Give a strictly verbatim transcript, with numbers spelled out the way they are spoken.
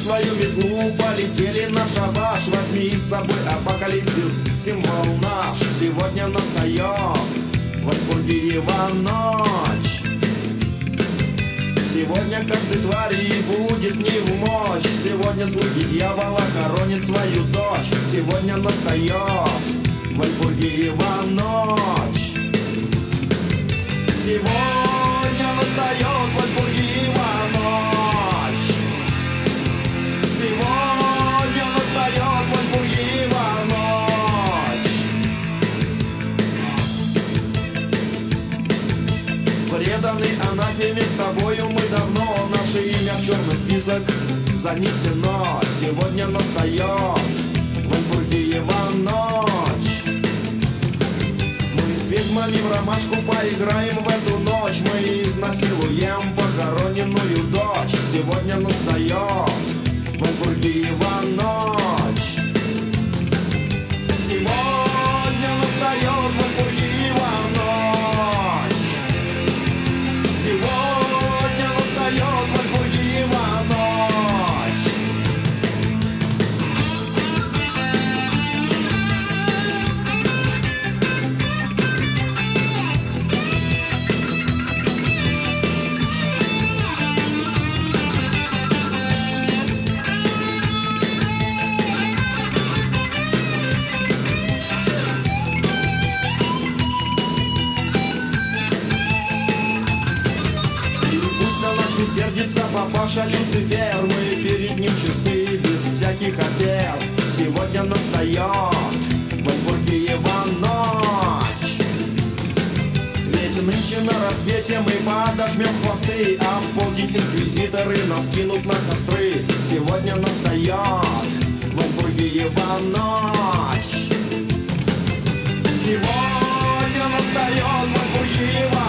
свою метлу, полетели на шабаш. Возьми с собой апокалипсис, символ наш. Сегодня настает в Альбургиева ночь. Сегодня каждой твари будет не в мочь. Сегодня слуги дьявола хоронят свою дочь. Сегодня настает в Альбургиева ночь. Сегодня настает в Альбургиева ночь. Сегодня настает в Альбургиева ночь. Преданный анафеме с тобою мы давно. Наше имя в черный список занесено. Сегодня настает в Альбургиева ночь. Мы с ведьмами в ромашку поиграем в эту ночь. Мы изнасилуем похороненную дочь. Сегодня настает в Альбургиева ночь. Сегодня настает в Альбургиева ночь. Сегодня настает в Альбургиева ночь. Сердится папаша Люцифер, мы перед ним чисты, без всяких афер. Сегодня настает в Альбургиева ночь. Ведь нынче на рассвете мы подожмем хвосты, а в полдень инквизиторы нас кинут на костры. Сегодня настает в Альбургиева ночь. Сегодня настает в Альбургиева